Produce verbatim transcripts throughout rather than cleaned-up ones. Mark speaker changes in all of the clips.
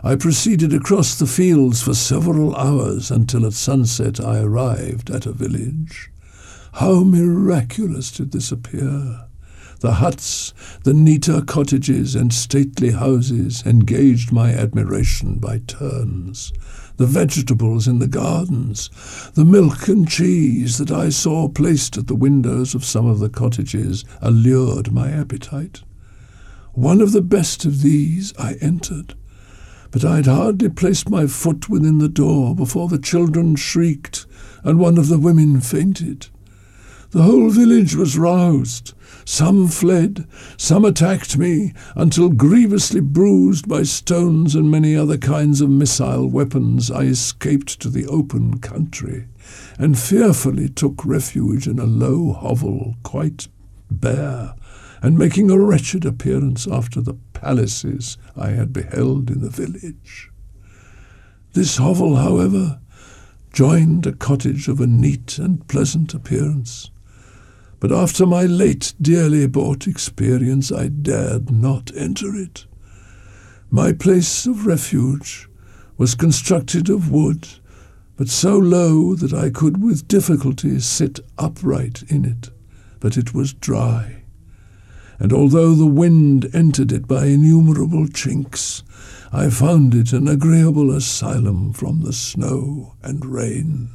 Speaker 1: I proceeded across the fields for several hours until at sunset I arrived at a village. How miraculous did this appear! The huts, the neater cottages and stately houses engaged my admiration by turns. The vegetables in the gardens, the milk and cheese that I saw placed at the windows of some of the cottages allured my appetite. One of the best of these I entered, but I had hardly placed my foot within the door before the children shrieked and one of the women fainted. The whole village was roused. Some fled, some attacked me, until grievously bruised by stones and many other kinds of missile weapons, I escaped to the open country, and fearfully took refuge in a low hovel, quite bare, and making a wretched appearance after the palaces I had beheld in the village. This hovel, however, joined a cottage of a neat and pleasant appearance. But after my late dearly bought experience, I dared not enter it. My place of refuge was constructed of wood, but so low that I could with difficulty sit upright in it, but it was dry. And although the wind entered it by innumerable chinks, I found it an agreeable asylum from the snow and rain.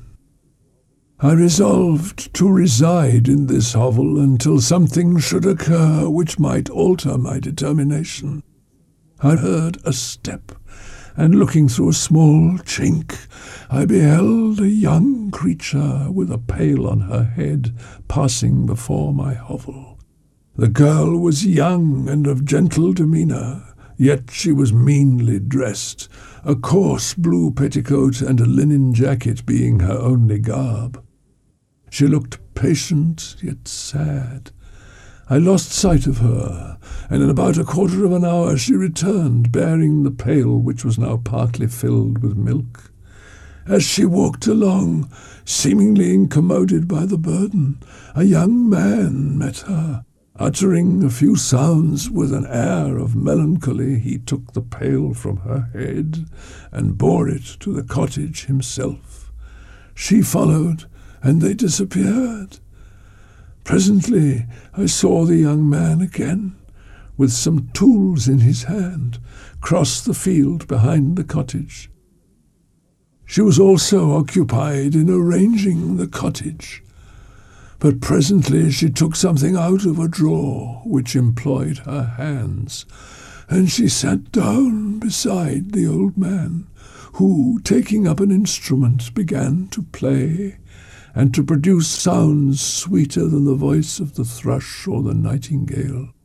Speaker 1: I resolved to reside in this hovel until something should occur which might alter my determination. I heard a step, and looking through a small chink, I beheld a young creature with a pail on her head passing before my hovel. The girl was young and of gentle demeanour, yet she was meanly dressed, a coarse blue petticoat and a linen jacket being her only garb. She looked patient, yet sad. I lost sight of her, and in about a quarter of an hour she returned, bearing the pail which was now partly filled with milk. As she walked along, seemingly incommoded by the burden, a young man met her. Uttering a few sounds with an air of melancholy, he took the pail from her head and bore it to the cottage himself. She followed, and they disappeared. Presently I saw the young man again, with some tools in his hand, cross the field behind the cottage. She was also occupied in arranging the cottage, but presently she took something out of a drawer which employed her hands, and she sat down beside the old man, who, taking up an instrument, began to play, and to produce sounds sweeter than the voice of the thrush or the nightingale.